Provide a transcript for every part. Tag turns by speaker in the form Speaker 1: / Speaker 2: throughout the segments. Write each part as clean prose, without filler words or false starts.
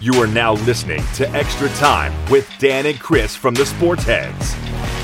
Speaker 1: You are now listening to Extra Time with Dan and Chris from the Sports Heads.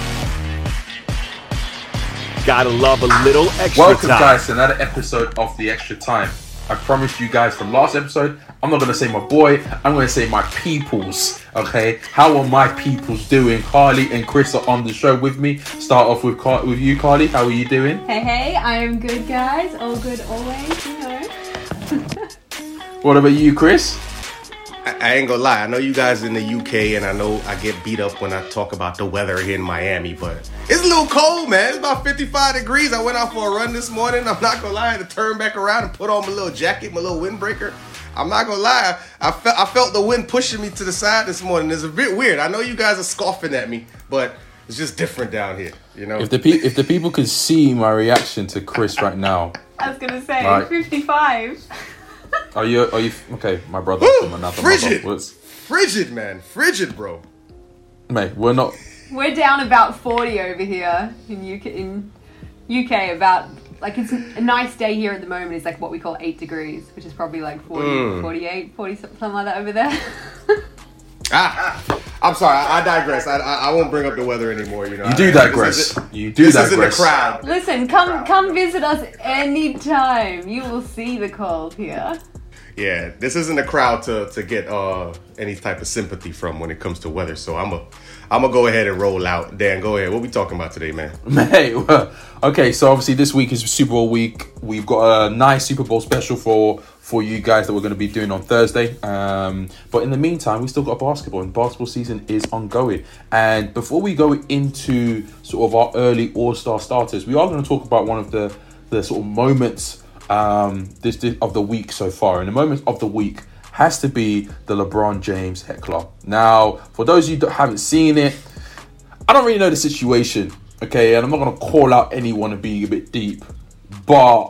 Speaker 1: Gotta love a little extra
Speaker 2: Welcome,
Speaker 1: time.
Speaker 2: guys, to another episode of The Extra Time. I promised you guys from last episode, I'm not going to say my boy, I'm going to say my peoples, okay? How are my peoples doing? Carly and Chris are on the show with me. Start off with you, Carly. How are you doing?
Speaker 3: Hey, I am good, guys. All good always, you know.
Speaker 2: What about you, Chris?
Speaker 4: I ain't gonna lie, I know you guys in the UK and I know I get beat up when I talk about the weather here in Miami, but it's a little cold, man. It's about 55 degrees. I went out for a run this morning. I'm not gonna lie, I had to turn back around and put on my little jacket, my little windbreaker. I'm not gonna lie, I felt the wind pushing me to the side this morning. It's a bit weird. I know you guys are scoffing at me, but it's just different down here, you know?
Speaker 2: If the people could see my reaction to Chris right now.
Speaker 3: I was gonna say
Speaker 2: Right.
Speaker 3: 55.
Speaker 2: Are you okay? My brother from another
Speaker 4: frigid.
Speaker 2: mother.
Speaker 4: Frigid, man. Frigid, bro.
Speaker 2: Mate, we're not.
Speaker 3: We're down about 40 over here in UK. About like it's a nice day here at the moment. It's like what we call 8 degrees, which is probably like 40, 48, 40 something like that over there.
Speaker 4: I'm sorry, I digress. I won't bring up the weather anymore, you know.
Speaker 2: You do digress.
Speaker 4: This is in the crowd.
Speaker 3: Listen, come visit us anytime. You will see the cold here.
Speaker 4: Yeah, this isn't a crowd to get any type of sympathy from when it comes to weather. So I'm gonna go ahead and roll out. Dan, go ahead. What we talking about today, man?
Speaker 2: Mate, well, okay, so obviously this week is Super Bowl week. We've got a nice Super Bowl special for you guys that we're going to be doing on Thursday. But in the meantime, we still got basketball, and basketball season is ongoing. And before we go into sort of our early All-Star starters, we are going to talk about one of the sort of moments this of the week so far. And the moment of the week has to be the LeBron James heckler. Now, for those of you that haven't seen it, I don't really know the situation, okay? And I'm not going to call out anyone and be a bit deep. But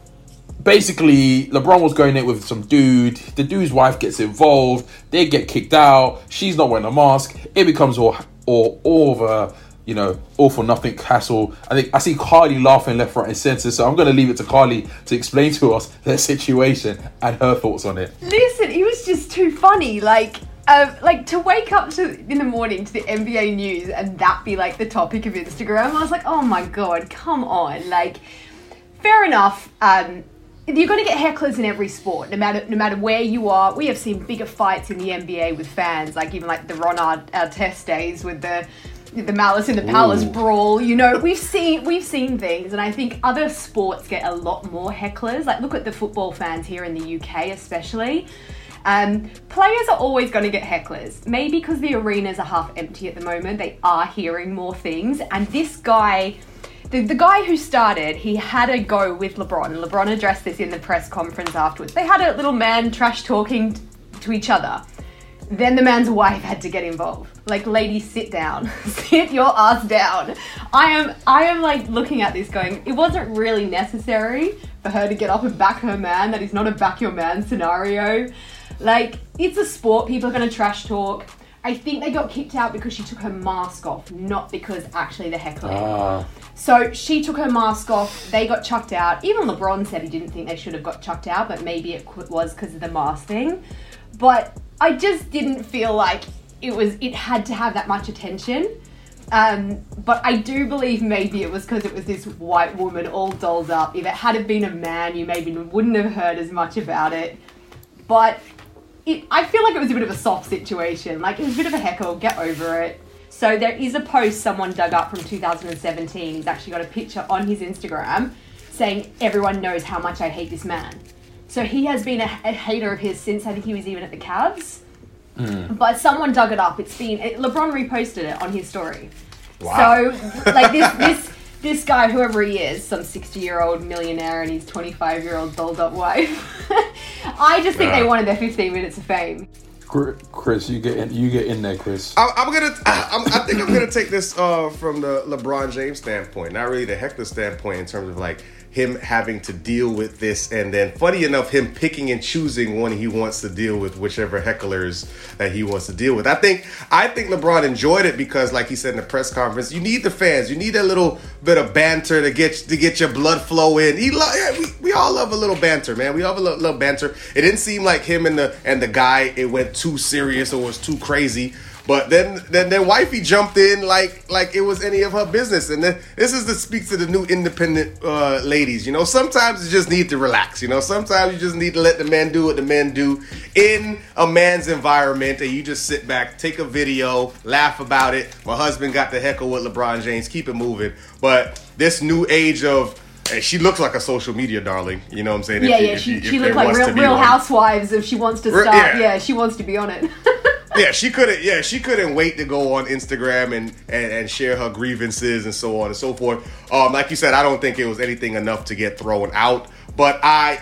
Speaker 2: basically, LeBron was going in with some dude. The dude's wife gets involved. They get kicked out. She's not wearing a mask. It becomes all of a, all for nothing hassle. I see Carly laughing left, right, and centre. So I'm going to leave it to Carly to explain to us their situation and her thoughts on it.
Speaker 3: Listen, it was just too funny. Like to wake up in the morning to the NBA news and that be like the topic of Instagram. I was like, oh my God, come on. Like, fair enough. You're going to get hecklers in every sport, no matter where you are. We have seen bigger fights in the NBA with fans, like even like the Ron Artest days with the Malice in the Palace brawl. You know, we've seen things, and I think other sports get a lot more hecklers. Like, look at the football fans here in the UK, especially. Players are always going to get hecklers. Maybe because the arenas are half empty at the moment, they are hearing more things. And this guy, the guy who started, he had a go with LeBron. LeBron addressed this in the press conference afterwards. They had a little man trash talking to each other. Then the man's wife had to get involved. Like, lady, sit down. Sit your ass down. I am like looking at this going, it wasn't really necessary for her to get up and back her man. That is not a back your man scenario. Like, it's a sport. People are going to trash talk. I think they got kicked out because she took her mask off, not because actually the heckling. So she took her mask off. They got chucked out. Even LeBron said he didn't think they should have got chucked out, but maybe it was because of the mask thing. But I just didn't feel like it had to have that much attention. But I do believe maybe it was because it was this white woman all dolled up. If it had been a man, you maybe wouldn't have heard as much about it. But I feel like it was a bit of a soft situation. Like, it was a bit of a heckle, get over it. So there is a post someone dug up from 2017. He's actually got a picture on his Instagram saying, everyone knows how much I hate this man. So he has been a hater of his since I think he was even at the Cavs. But someone dug it up. LeBron reposted it on his story.
Speaker 4: Wow.
Speaker 3: So, like, this guy, whoever he is, some 60-year-old millionaire and his 25-year-old dolled-up wife. I just think they wanted their 15 minutes of fame.
Speaker 2: Chris, you get in there, Chris.
Speaker 4: I think I'm gonna take this from the LeBron James standpoint, not really the heckler standpoint in terms of like him having to deal with this, and then funny enough, him picking and choosing when he wants to deal with whichever hecklers that he wants to deal with. I think LeBron enjoyed it because, like he said in the press conference, you need the fans, you need a little bit of banter to get your blood flow in. We all love a little banter, man. We love a little banter. It didn't seem like him and the guy, it went too serious or was too crazy. But then wifey jumped in like it was any of her business. And then this speaks to the new independent ladies. You know, sometimes you just need to relax. You know, sometimes you just need to let the men do what the men do in a man's environment, and you just sit back, take a video, laugh about it. My husband got the heckle with LeBron James. Keep it moving. But this new age of, she looks like a social media darling. You know what I'm saying?
Speaker 3: Yeah, she looked like Real Housewives if she wants to start. Yeah, she wants to be on it.
Speaker 4: She couldn't wait to go on Instagram and share her grievances and so on and so forth. Like you said, I don't think it was anything enough to get thrown out. But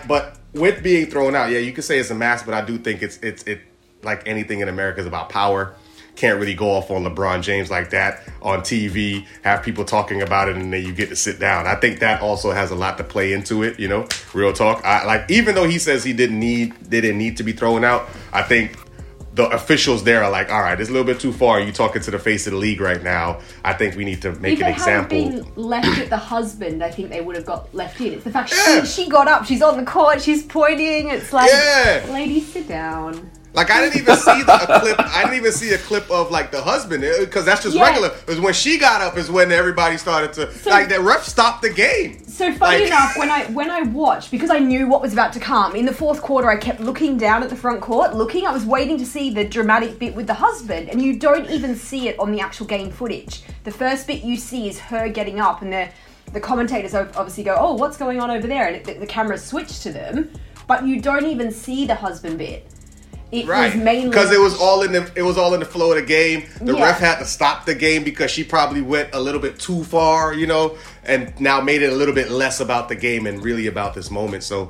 Speaker 4: with being thrown out, you could say it's a mask, but I do think it's like anything in America is about power. Can't really go off on LeBron James like that on TV, have people talking about it, and then you get to sit down. I think that also has a lot to play into it, you know, real talk. Even though he says they didn't need to be thrown out, I think the officials there are like, all right, it's a little bit too far. You're talking to the face of the league right now. I think we need to make an example.
Speaker 3: If they hadn't been left at the husband, I think they would have got left in. It's the fact she got up, she's on the court, she's pointing. It's like, lady, sit down.
Speaker 4: Like, I didn't even see a clip. I didn't even see a clip of like the husband, because that's just regular. Because when she got up is when everybody started to the ref stopped the game.
Speaker 3: So funny enough, when I watched, because I knew what was about to come in the fourth quarter, I kept looking down at the front court. I was waiting to see the dramatic bit with the husband, and you don't even see it on the actual game footage. The first bit you see is her getting up, and the commentators obviously go, "Oh, what's going on over there?" And the camera switched to them, but you don't even see the husband bit. It was mainly
Speaker 4: because it was all in the flow of the game. The ref had to stop the game because she probably went a little bit too far, you know, and now made it a little bit less about the game and really about this moment. So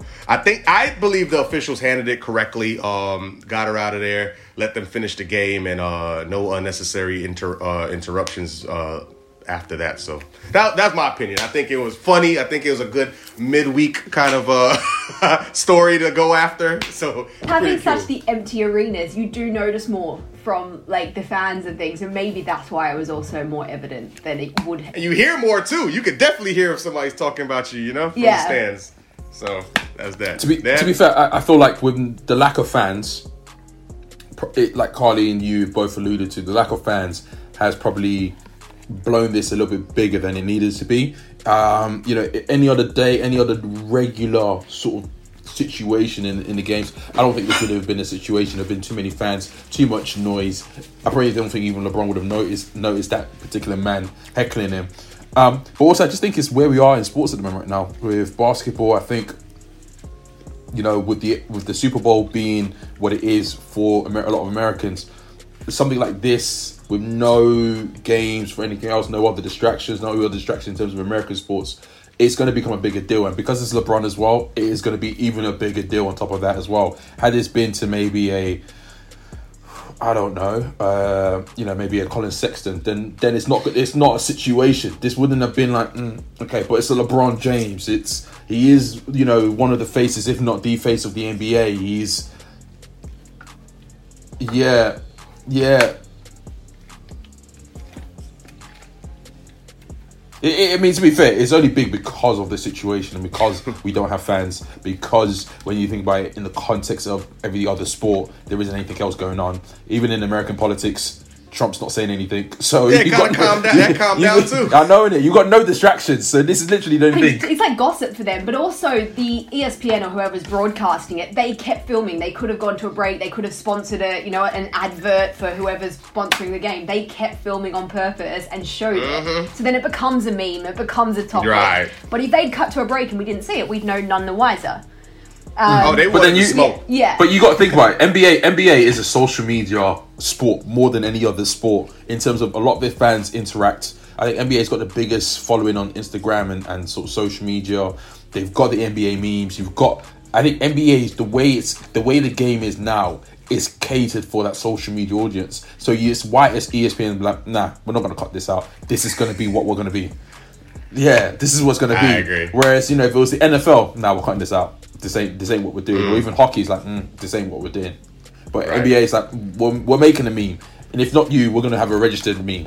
Speaker 4: I believe the officials handled it correctly. Got her out of there, let them finish the game, and no unnecessary interruptions after that. So that's my opinion. I think it was funny. I think it was a good midweek kind of story to go after. So
Speaker 3: having such the empty arenas, you do notice more from like the fans and things, and maybe that's why it was also more evident than it would have.
Speaker 4: And you hear more too. You could definitely hear if somebody's talking about you, you know, from the stands. So that's that.
Speaker 2: To be fair, I feel like with the lack of fans, like Carly and you both alluded to, the lack of fans has probably blown this a little bit bigger than it needed to be. You know, any other day, any other regular sort of situation in the games, I don't think this would have been a situation. There have been too many fans, too much noise. I probably don't think even LeBron would have noticed that particular man heckling him. But also, I just think it's where we are in sports at the moment right now. With basketball, I think, you know, with the Super Bowl being what it is for a lot of Americans, something like this, with no games for anything else, no other distractions in terms of American sports, it's going to become a bigger deal. And because it's LeBron as well, it is going to be even a bigger deal on top of that as well. Had this been to maybe maybe a Colin Sexton, then it's not a situation. This wouldn't have been like, okay, but it's a LeBron James. He is, you know, one of the faces, if not the face of the NBA. He's, yeah. I mean, to be fair, it's only big because of the situation and because we don't have fans. Because when you think about it in the context of every other sport, there isn't anything else going on. Even in American politics, Trump's not saying anything. So
Speaker 4: you got to calm down. That calm down too.
Speaker 2: I know, innit? You got no distractions. So this is literally the only thing.
Speaker 3: It's like gossip for them. But also the ESPN or whoever's broadcasting it, they kept filming. They could have gone to a break. They could have sponsored an advert for whoever's sponsoring the game. They kept filming on purpose and showed it. So then it becomes a meme. It becomes a topic.
Speaker 4: Right.
Speaker 3: But if they'd cut to a break and we didn't see it, we'd know none the wiser.
Speaker 4: They wouldn't smoke.
Speaker 3: Yeah.
Speaker 2: But you got to think about it. NBA is a social media sport more than any other sport in terms of a lot of their fans interact. I think NBA's got the biggest following on Instagram and sort of social media. They've got the NBA memes. I think NBA's the way the game is now is catered for that social media audience. So it's why it's ESPN like, nah, we're not going to cut this out. This is going to be what we're going to be. Yeah, this is what's going to be.
Speaker 4: I agree.
Speaker 2: Whereas, you know, if it was the NFL, nah, we're cutting this out. This ain't what we're doing. Or even hockey's like, this ain't what we're doing. But right. NBA is like, we're making a meme. And if not you, we're going to have a registered meme.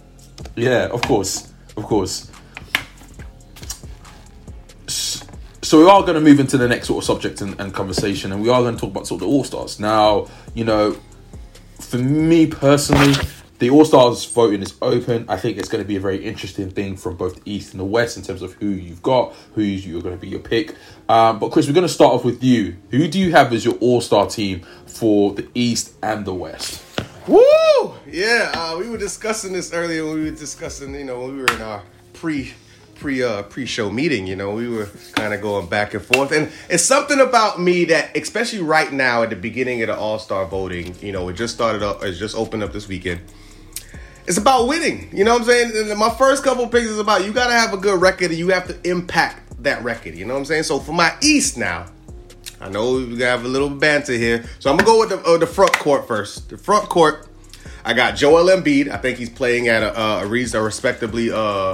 Speaker 2: Yeah, of course. So So we are going to move into the next sort of subject and conversation, and we are going to talk about sort of the All-Stars. Now, for me personally, the All-Stars voting is open. I think it's going to be a very interesting thing from both the East and the West in terms of who you've got, who's you're going to be your pick. But Chris, we're going to start off with you. Who do you have as your All-Star team for the East and the West?
Speaker 4: Woo! Yeah, we were discussing this earlier when we were discussing, when we were in our pre-show meeting, we were kind of going back and forth. And it's something about me that, especially right now at the beginning of the All-Star voting, it just started up, it's just opened up this weekend. It's about winning. You know what I'm saying? And my first couple of picks is about you got to have a good record and you have to impact that record. You know what I'm saying? So for my East now, I know we have a little banter here. So I'm going to go with the front court first. The front court, I got Joel Embiid. I think he's playing at a respectably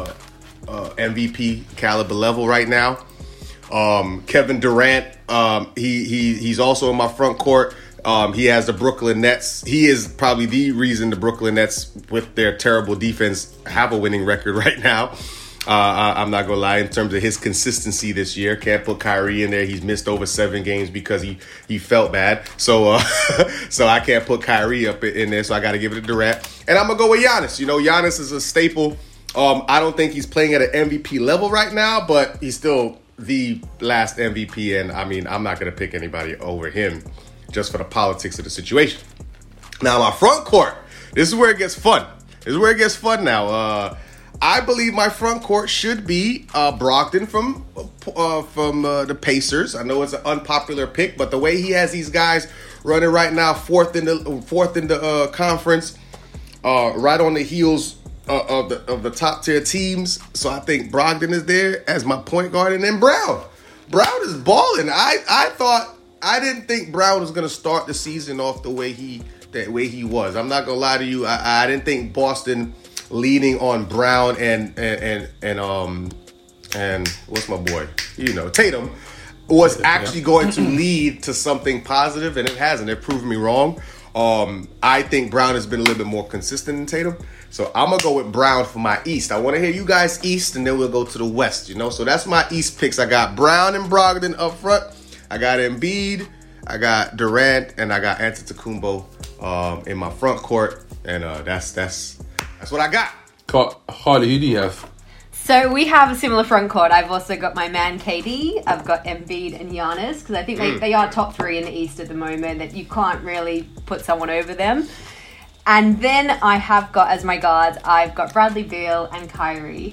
Speaker 4: MVP caliber level right now. Kevin Durant, he's also in my front court. He has the Brooklyn Nets. He is probably the reason the Brooklyn Nets, with their terrible defense, have a winning record right now. I'm not going to lie in terms of his consistency this year. Can't put Kyrie in there. He's missed over 7 games because he felt bad. So so I can't put Kyrie up in there. So I got to give it to Durant. And I'm going to go with Giannis. Giannis is a staple. I don't think he's playing at an MVP level right now, but he's still the last MVP. And, I'm not going to pick anybody over him just for the politics of the situation. Now, my front court, this is where it gets fun. Now. I believe my front court should be Brogdon from the Pacers. I know it's an unpopular pick, but the way he has these guys running right now, fourth in the conference, right on the heels of the top tier teams. So I think Brogdon is there as my point guard, and then Brown. Brown is balling. I didn't think Brown was going to start the season off the way he was. I'm not going to lie to you. I didn't think Boston leaning on Brown and what's my boy? Tatum was actually going to lead to something positive, and it hasn't. It proved me wrong. I think Brown has been a little bit more consistent than Tatum. So I'm going to go with Brown for my East. I want to hear you guys East, and then we'll go to the West, So that's my East picks. I got Brown and Brogdon up front. I got Embiid. I got Durant, and I got Antetokounmpo in my front court. And that's what I got.
Speaker 2: Harley, who do you have?
Speaker 3: So we have a similar front court. I've also got my man KD. I've got Embiid and Giannis because I think they are top 3 in the East at the moment. That you can't really put someone over them. And then I have got as my guards, I've got Bradley Beal and Kyrie.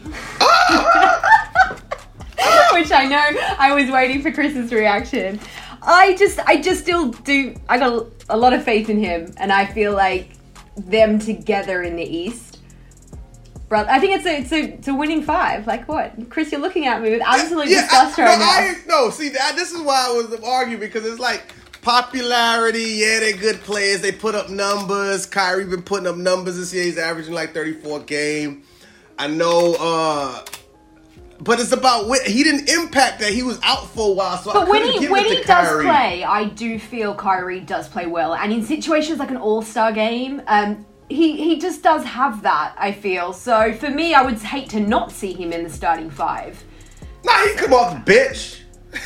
Speaker 3: Which I know I was waiting for Chris's reaction. I just still do. I got a lot of faith in him, and I feel like them together in the East. I think it's a winning 5. Like what, Chris? You're looking at me with absolute disgust right now.
Speaker 4: This is why I was arguing, because it's like popularity. Yeah, they're good players. They put up numbers. Kyrie been putting up numbers this year. He's averaging like 34 a game. I know. But it's about he didn't impact that. He was out for a while, so
Speaker 3: but
Speaker 4: I couldn't give it to Kyrie.
Speaker 3: When he does play, I do feel Kyrie does play well, and in situations like an All-Star game, he just does have that. I feel so. For me, I would hate to not see him in the starting 5.
Speaker 4: Nah, he come off the bench.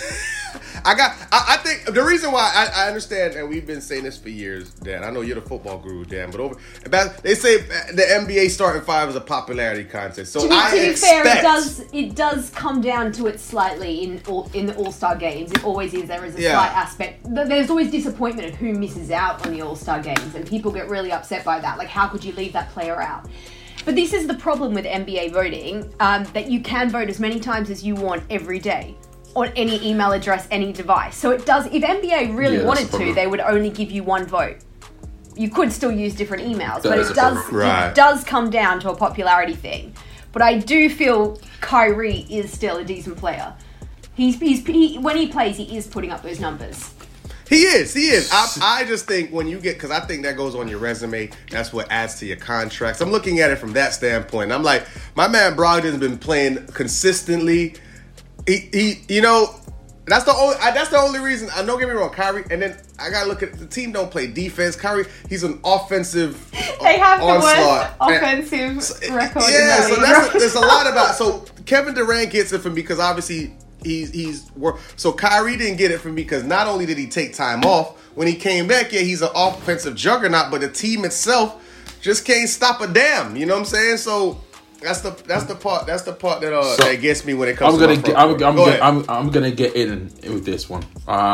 Speaker 4: I think the reason why I understand, and we've been saying this for years, Dan. I know you're the football guru, Dan, but they say the NBA starting 5 is a popularity contest. So to be fair,
Speaker 3: it does come down to it slightly in the All-Star games. It always is. There is a slight aspect. There's always disappointment of who misses out on the All-Star games, and people get really upset by that. Like, how could you leave that player out? But this is the problem with NBA voting, that you can vote as many times as you want every day. On any email address, any device. So it does, if NBA really wanted to, they would only give you 1 vote. You could still use different emails, but it does come down to a popularity thing. But I do feel Kyrie is still a decent player. When he plays, he is putting up those numbers.
Speaker 4: He is. I just think when you get, because I think that goes on your resume, that's what adds to your contracts. I'm looking at it from that standpoint. I'm like, my man Brogdon's been playing consistently. He that's the only reason. I don't get me wrong, Kyrie. And then I gotta look at the team. Don't play defense. Kyrie, he's an offensive.
Speaker 3: They have onslaught. The worst offensive record.
Speaker 4: Yeah, so there's a lot about. So Kevin Durant gets it from because obviously So Kyrie didn't get it from me because not only did he take time off, when he came back, yeah, he's an offensive juggernaut, but the team itself just can't stop a damn. You know what I'm saying? So that's the part that gets me when it comes
Speaker 2: I'm gonna get in with this one.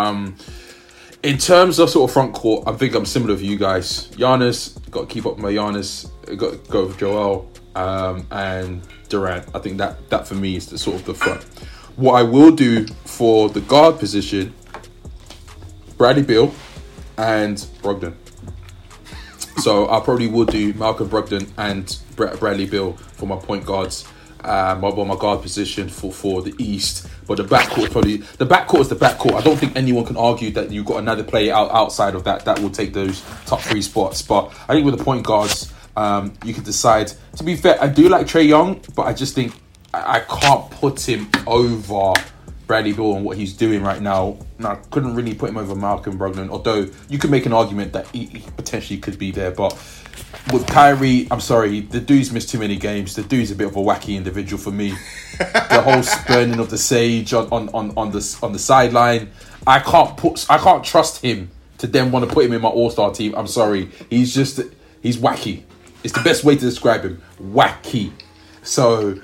Speaker 2: In terms of sort of front court, I think I'm similar to you guys. Giannis, got to keep up with my Giannis. Got to go with Joel and Durant. I think that for me is the sort of the front. What I will do for the guard position, Bradley Beal and Brogdon. So I probably would do Malcolm Brogdon and Bradley Beal for my point guards. My guard position for the East, but the backcourt is the backcourt. I don't think anyone can argue that you've got another player outside of that will take those top 3 spots. But I think with the point guards, you can decide. To be fair, I do like Trae Young, but I just think I can't put him over Bradley Beal and what he's doing right now. And I couldn't really put him over Malcolm Brogdon, although you could make an argument that he potentially could be there, but. With Kyrie, I'm sorry, the dude's missed too many games. The dude's a bit of a wacky individual for me. The whole burning of the sage on the sideline. I can't trust him to then want to put him in my all-star team. I'm sorry. He's wacky. It's the best way to describe him. Wacky. So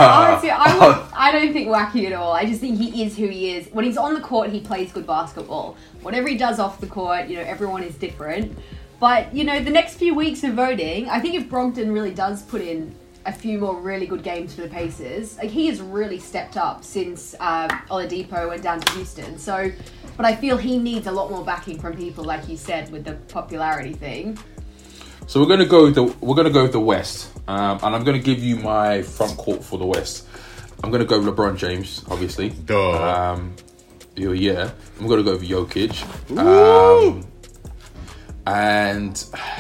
Speaker 3: I don't think wacky at all. I just think he is who he is. When he's on the court, he plays good basketball. Whatever he does off the court, everyone is different. But, the next few weeks of voting, I think if Brogdon really does put in a few more really good games for the Pacers, he has really stepped up since Oladipo went down to Houston. So, but I feel he needs a lot more backing from people, like you said, with the popularity thing.
Speaker 2: So we're gonna go with the West, and I'm gonna give you my front court for the West. I'm gonna go with LeBron James, obviously.
Speaker 4: Duh.
Speaker 2: Yeah. I'm gonna go with Jokic. And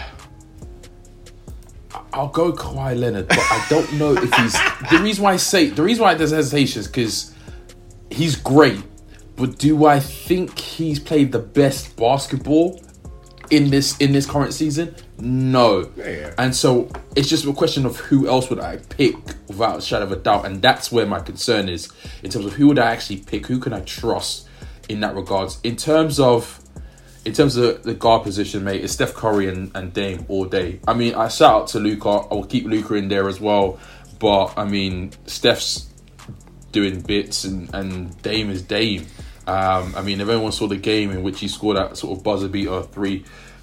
Speaker 2: I'll go Kawhi Leonard, but I don't know if he's... The reason why there's hesitation is because he's great, but do I think he's played the best basketball in this current season? No.
Speaker 4: Yeah.
Speaker 2: And so it's just a question of who else would I pick without a shadow of a doubt, and that's where my concern is in terms of who would I actually pick, who can I trust in that regards. In terms of the guard position, mate, it's Steph Curry and Dame all day. I mean, I shout out to Luka. I will keep Luka in there as well. But, I mean, Steph's doing bits and Dame is Dame. I mean, if anyone saw the game in which he scored that sort of buzzer beater 3,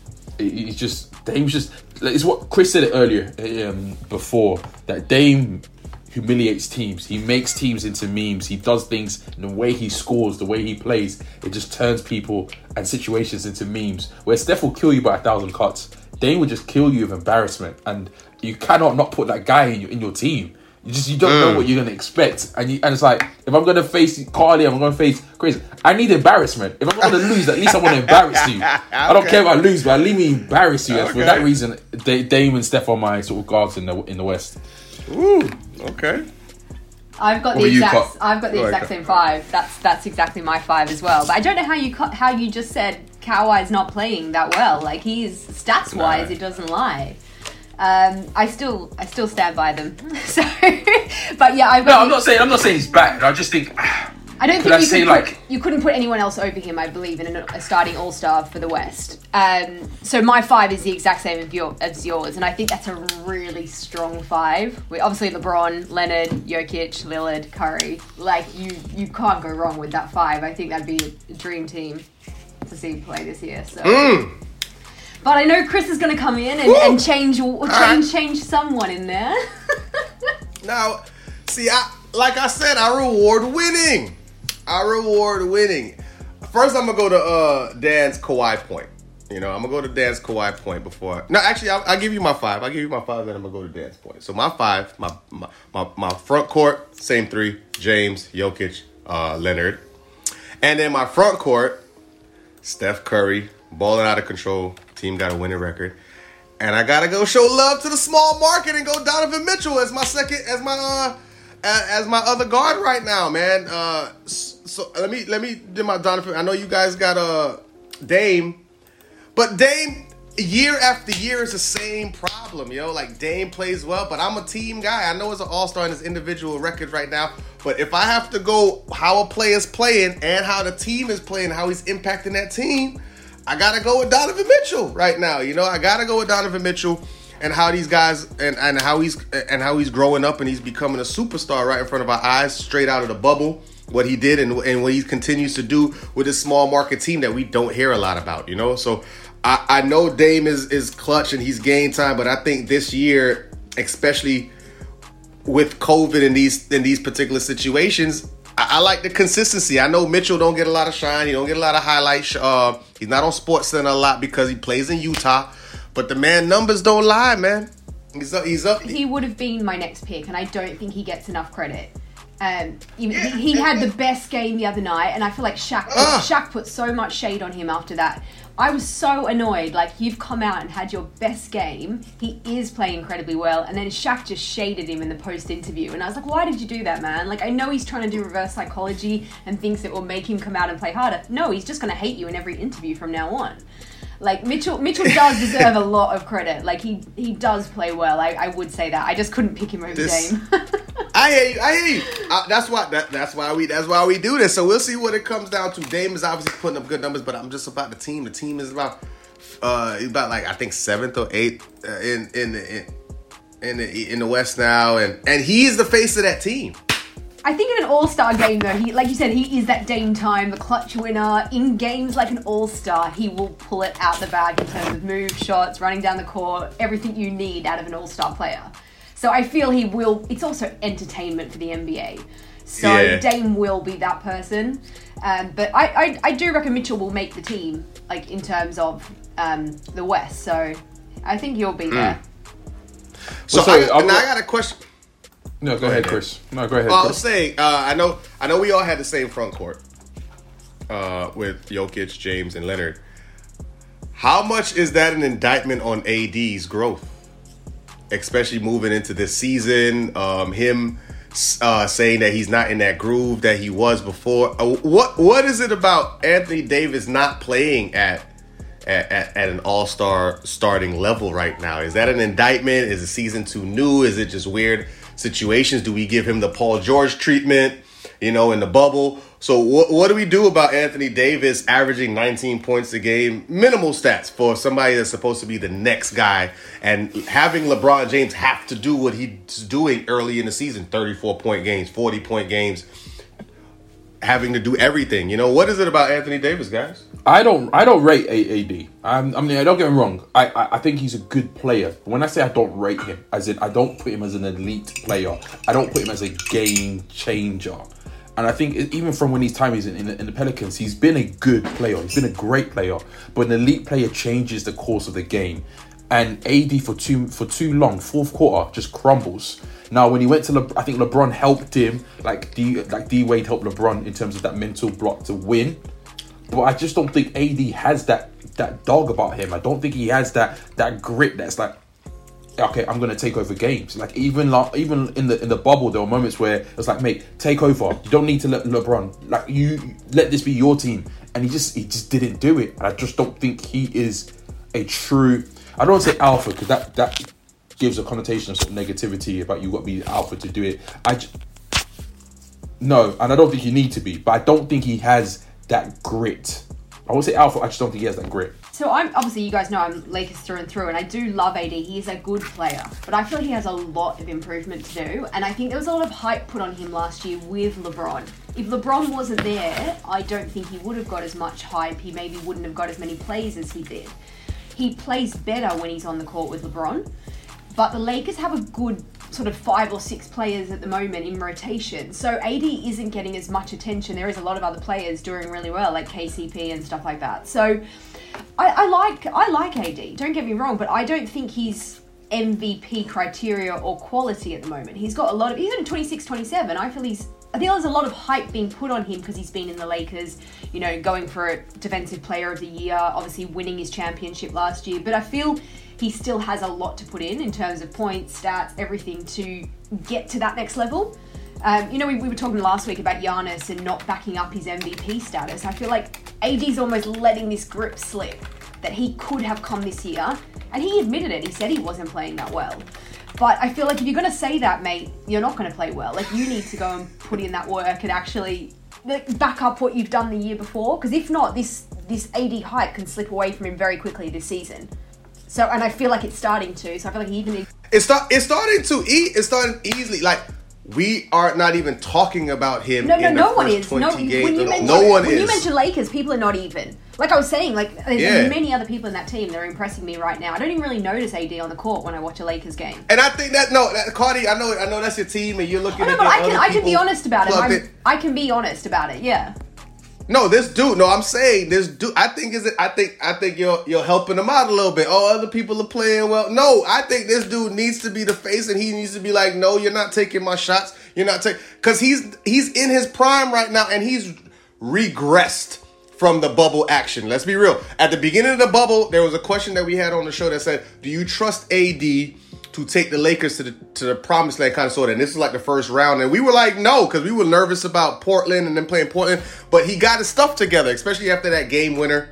Speaker 2: Dame's just... It's what Chris said it earlier before, that Dame humiliates teams. He makes teams into memes. He does things, and the way he scores, the way he plays, it just turns people and situations into memes. Where Steph will kill you by 1,000 cuts, Dame will just kill you of embarrassment, and you cannot not put that guy in your team. You don't know what you're gonna expect, and it's like, if I'm gonna face Carly, I'm gonna face Chris. I need embarrassment. If I'm gonna lose, at least I want to embarrass you. Okay. I don't care if I lose, but let me embarrass you. Okay. For that reason, Dame and Steph are my sort of guards in the West.
Speaker 4: Ooh, okay.
Speaker 3: I've got the exact same 5. That's exactly my 5 as well. But I don't know how you just said Kawhi's not playing that well. Like, he's stats wise, it doesn't lie. I still stand by them. So, but yeah, I'm
Speaker 2: not saying he's bad. I just think.
Speaker 3: I don't think you couldn't put anyone else over him, I believe, in a starting all-star for the West. So my 5 is the exact same as yours, and I think that's a really strong 5. Obviously, LeBron, Leonard, Jokic, Lillard, Curry. Like, you can't go wrong with that 5. I think that'd be a dream team to see play this year. So. But I know Chris is going to come in and change someone in there.
Speaker 4: Now, see, like I said, I reward winning. First, I'm going to go to Dan's Kawhi point. I'm going to go to Dan's Kawhi point before. No, actually, I'll give you my 5. I'll give you my 5, then I'm going to go to Dan's point. So my 5, my front court, same 3, James, Jokic, Leonard. And then my front court, Steph Curry, balling out of control. Team got a winning record. And I got to go show love to the small market and go Donovan Mitchell as my other guard right now, man. So let me do my Donovan. I know you guys got Dame, but Dame, year after year, it's the same problem, yo. Like, Dame plays well, but I'm a team guy. I know it's an all-star in his individual records right now, but if I have to go how a player's playing and how the team is playing, how he's impacting that team, I gotta go with Donovan Mitchell right now. You know, I gotta go with Donovan Mitchell and how these guys and how he's growing up and he's becoming a superstar right in front of our eyes, straight out of the bubble. What he did and what he continues to do with this small market team that we don't hear a lot about, you know. So I know Dame is clutch and he's gained time, but I think this year, especially with COVID in these particular situations, I like the consistency. I know Mitchell don't get a lot of shine. He don't get a lot of highlights. He's not on SportsCenter a lot because he plays in Utah. But the man, numbers don't lie, man. He's up.
Speaker 3: He would have been my next pick, and I don't think he gets enough credit. He had the best game the other night, and I feel like Shaq put so much shade on him after that. I was so annoyed. Like, you've come out and had your best game. He is playing incredibly well, and then Shaq just shaded him in the post interview, and I was like, why did you do that, man? Like, I know he's trying to do reverse psychology and thinks it will make him come out and play harder. No, he's just going to hate you in every interview from now on. Like, Mitchell does deserve a lot of credit. Like, he does play well. I would say that. I just couldn't pick him over Dame.
Speaker 4: I hear you. That's why we do this. So we'll see what it comes down to. Dame is obviously putting up good numbers, but I'm just about the team. The team is about like, I think 7th or 8th in the West now, and he's the face of that team.
Speaker 3: I think in an all-star game, though, he, like you said, he is that Dame time, the clutch winner. In games like an all-star, he will pull it out the bag in terms of moves, shots, running down the court, everything you need out of an all-star player. So I feel he will. It's also entertainment for the NBA. So yeah. Dame will be that person. But I do reckon Mitchell will make the team, like, in terms of the West. So I think he'll be there.
Speaker 4: So I got a question.
Speaker 2: No, go ahead, Chris. No, go ahead.
Speaker 4: I was saying, I know we all had the same front court with Jokic, James, and Leonard. How much is that an indictment on AD's growth, especially moving into this season? Him saying that he's not in that groove that he was before. What is it about Anthony Davis not playing at an all-star starting level right now? Is that an indictment? Is the season too new? Is it just weird situations? Do we give him the Paul George treatment, in the bubble? So what do we do about Anthony Davis averaging 19 points a game, minimal stats for somebody that's supposed to be the next guy, and having LeBron James have to do what he's doing early in the season, 34-point games, 40-point games, having to do everything? What is it about Anthony Davis, guys?
Speaker 2: I don't rate AD. I mean, don't get me wrong. I think he's a good player. When I say I don't rate him, as in I don't put him as an elite player. I don't put him as a game changer. And I think even from when he's in the Pelicans, he's been a good player. He's been a great player. But an elite player changes the course of the game. And AD for too long, fourth quarter, just crumbles. Now, when he went to I think LeBron helped him, like D Wade helped LeBron in terms of that mental block to win. But I just don't think AD has that dog about him. I don't think he has that grit that's like, okay, I'm gonna take over games. Like even in the bubble, there were moments where it's like, mate, take over. You don't need to let LeBron, like, you let this be your team. And he just didn't do it. And I just don't think he is a true, I don't want to say alpha, because that gives a connotation of sort of negativity about you got to be alpha to do it. No, and I don't think you need to be, but I don't think he has that grit. I won't say alpha, I just don't think he has that grit.
Speaker 3: So I'm, obviously you guys know I'm Lakers through and through, and I do love AD. He is a good player, but I feel like he has a lot of improvement to do, and I think there was a lot of hype put on him last year with LeBron. If LeBron wasn't there, I don't think he would have got as much hype. He maybe wouldn't have got as many plays as he did. He plays better when he's on the court with LeBron, but the Lakers have a good sort of 5 or 6 players at the moment in rotation. So AD isn't getting as much attention. There is a lot of other players doing really well, like KCP and stuff like that. So I like AD, don't get me wrong, but I don't think he's MVP criteria or quality at the moment. He's got he's only 26, 27. I think there's a lot of hype being put on him because he's been in the Lakers, going for a Defensive Player of the Year, obviously winning his championship last year. But I feel he still has a lot to put in terms of points, stats, everything to get to that next level. We were talking last week about Giannis and not backing up his MVP status. I feel like AD's almost letting this grip slip. that he could have come this year, and he admitted it. He said he wasn't playing that well. But I feel like if you're going to say that, mate, you're not going to play well. Like, you need to go and put in that work and actually back up what you've done the year before. Because if not, this AD hype can slip away from him very quickly this season. So, and I feel like it's starting to. So I feel like he even needs...
Speaker 4: It's starting easily. Like, we are not even talking about him.
Speaker 3: No,
Speaker 4: in
Speaker 3: no
Speaker 4: the
Speaker 3: one
Speaker 4: first
Speaker 3: is.
Speaker 4: 20 games.
Speaker 3: When you mention Lakers, people are not even. Like I was saying, like there's many other people in that team that are impressing me right now. I don't even really notice AD on the court when I watch a Lakers game.
Speaker 4: And I think Cardi, I know that's your team, and you're looking at.
Speaker 3: No, but I can be honest about it. I can be honest about it. Yeah.
Speaker 4: No, this dude. No, I'm saying this dude. I think you're helping him out a little bit. Oh, other people are playing well. No, I think this dude needs to be the face, and he needs to be like, no, you're not taking my shots. You're not taking, because he's in his prime right now, and he's regressed from the bubble action. Let's be real. At the beginning of the bubble, there was a question that we had on the show that said, do you trust AD to take the Lakers to the promised land, kind of sort of? And this is like the first round. And we were like, no, because we were nervous about Portland and then playing Portland. But he got his stuff together, especially after that game winner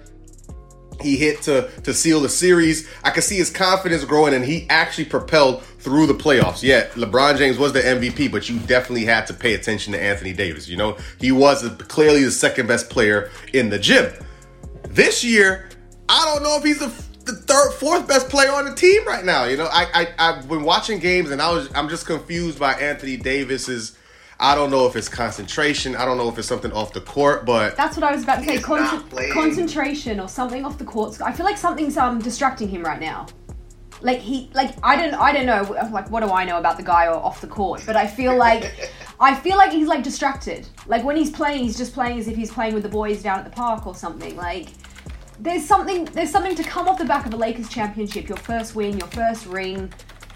Speaker 4: he hit to seal the series. I could see his confidence growing, and he actually propelled through the playoffs. Yeah, LeBron James was the MVP, but you definitely had to pay attention to Anthony Davis. You know, he was clearly the second best player in the gym. This year, I don't know if he's the third, fourth best player on the team right now. You know, I've been watching games, and I'm just confused by Anthony Davis's. I don't know if it's concentration. I don't know if it's something off the court, but
Speaker 3: that's what I was about to say. Concentration or something off the court. I feel like something's distracting him right now. I don't know. Like, what do I know about the guy or off the court? But I feel like he's like distracted. Like when he's playing, he's just playing as if he's playing with the boys down at the park or something. Like there's something to come off the back of a Lakers championship. Your first win, your first ring.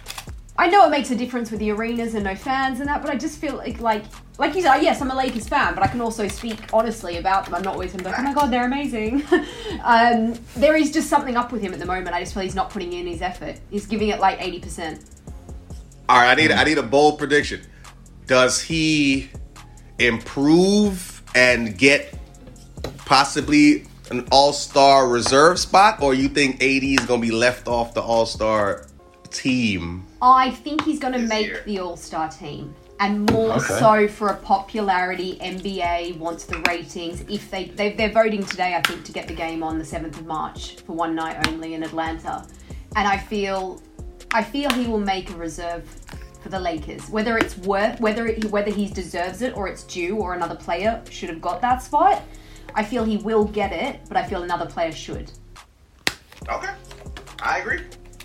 Speaker 3: I know it makes a difference with the arenas and no fans and that, but I just feel like you said, yes, I'm a Lakers fan, but I can also speak honestly about them. I'm not always going to be like, oh my God, they're amazing. There is just something up with him at the moment. I just feel he's not putting in his effort. He's giving it like 80%.
Speaker 4: All right, I need a bold prediction. Does he improve and get possibly an all-star reserve spot, or you think AD is going to be left off the all-star team?
Speaker 3: I think he's going to make the all-star team, and more so for a popularity. NBA wants the ratings. If they're voting today, I think, to get the game on the 7th of March for one night only in Atlanta, and I feel he will make a reserve for the Lakers. Whether he deserves it or it's due, or another player should have got that spot, I feel he will get it, but I feel another player should.
Speaker 4: Okay, I agree.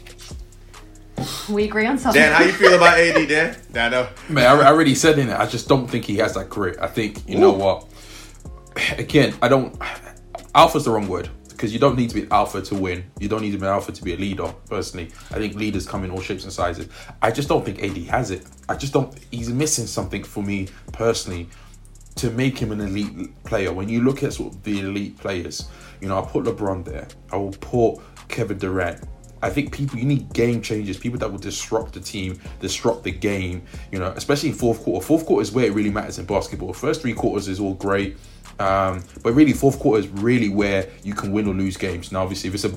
Speaker 3: We agree on something.
Speaker 4: Dan, how you feel about AD, Dan? Dano?
Speaker 2: Man, I already said in it. I just don't think he has that grit. I think, you know what? Again, alpha's the wrong word, because you don't need to be an alpha to win. You don't need to be an alpha to be a leader, personally. I think leaders come in all shapes and sizes. I just don't think AD has it. He's missing something for me, personally, to make him an elite player. When you look at sort of the elite players, you know, I'll put LeBron there. I will put Kevin Durant. I think you need game changers, people that will disrupt the team, disrupt the game, you know, especially in fourth quarter. Fourth quarter is where it really matters in basketball. First 3 quarters is all great, but really fourth quarter is really where you can win or lose games. Now, obviously, if it's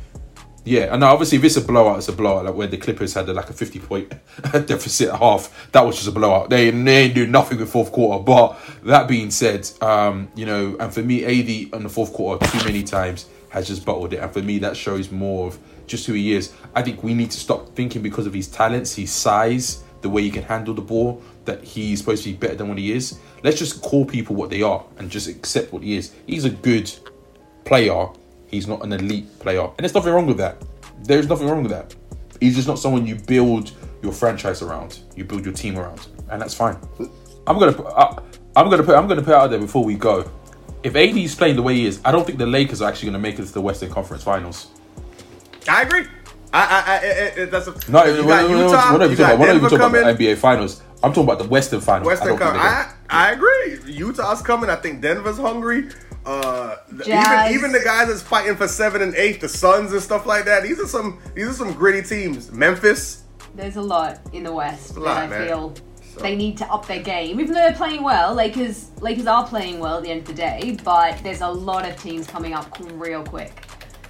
Speaker 2: a blowout, it's a blowout. Like where the Clippers had like a 50-point deficit at half, that was just a blowout. They ain't do nothing with fourth quarter. But that being said, you know, and for me, AD in the fourth quarter too many times has just bottled it, and for me, that shows more of just who he is. I think we need to stop thinking because of his talents, his size, the way he can handle the ball, that he's supposed to be better than what he is. Let's just call people what they are and just accept what he is. He's a good player. He's not an elite player. And there's nothing wrong with that. There's nothing wrong with that. He's just not someone you build your franchise around. You build your team around. And that's fine. I'm gonna put it out there before we go. If AD is playing the way he is, I don't think the Lakers are actually going to make it to the Western Conference Finals.
Speaker 4: I agree. That's a...
Speaker 2: No, we're not even talking about NBA Finals. I'm talking about the Western Finals.
Speaker 4: I agree. Utah's coming. I think Denver's hungry. Even the guys that's fighting for 7 and 8, the Suns and stuff like that. These are some gritty teams. Memphis.
Speaker 3: There's a lot in the West that I feel they need to up their game. Even though they're playing well, Lakers are playing well at the end of the day, but there's a lot of teams coming up real quick.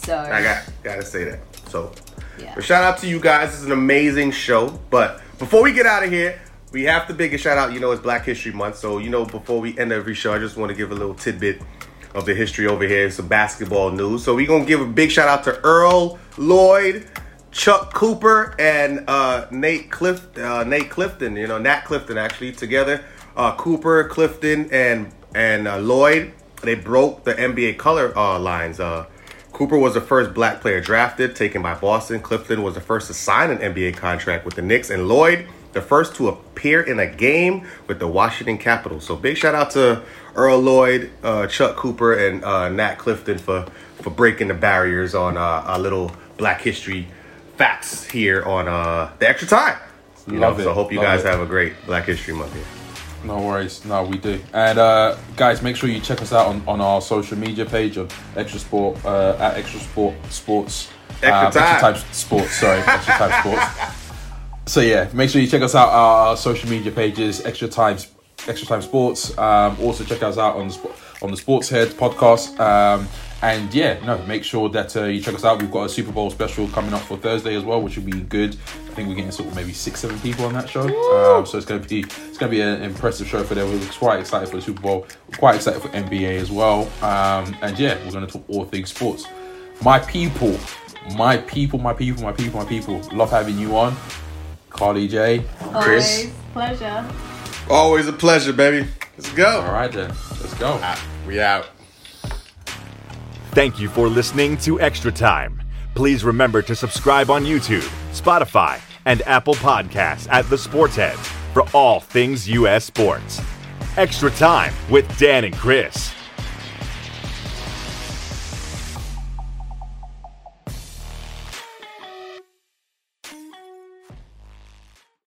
Speaker 3: So
Speaker 4: I gotta say that. So,
Speaker 3: yeah.
Speaker 4: but shout out to you guys. This is an amazing show. But before we get out of here, we have to big a shout out. You know, it's Black History Month. So, you know, before we end every show, I just want to give a little tidbit of the history over here. Some basketball news. So we're going to give a big shout out to Earl Lloyd, Chuck Cooper, and Nate Clifton. You know, Nat Clifton, actually, together. Cooper, Clifton, and Lloyd, they broke the NBA color lines. Cooper was the first black player drafted, taken by Boston. Clifton was the first to sign an NBA contract with the Knicks. And Lloyd, the first to appear in a game with the Washington Capitals. So big shout out to Earl Lloyd, Chuck Cooper, and Nat Clifton for breaking the barriers on our little Black History facts here on the Extra Time.
Speaker 2: Love it.
Speaker 4: So I hope you guys have a great Black History Month here.
Speaker 2: No worries. No, we do. And guys, make sure you check us out on our social media page of Extra Sport, at Extra Sport Sports.
Speaker 4: Extra Time
Speaker 2: Sports, sorry. Extra Time Sports. So yeah, make sure you check us out our social media pages, Extra Time Sports. Also check us out on the Sports Head podcast. And yeah, no, make sure that you check us out. We've got a Super Bowl special coming up for Thursday as well, which will be good. I think we're getting sort of maybe 6-7 people on that show. So it's gonna be an impressive show for them. We're quite excited for the Super Bowl. We're quite excited for NBA as well. And yeah, we're gonna talk all things sports. My people. Love having you on. Carly J, Chris.
Speaker 3: Always pleasure.
Speaker 4: Always a pleasure, baby. Let's go.
Speaker 2: All right then, let's go.
Speaker 4: We out.
Speaker 1: Thank you for listening to Extra Time. Please remember to subscribe on YouTube, Spotify, and Apple Podcasts at The Sports Head for all things U.S. sports. Extra Time with Dan and Chris.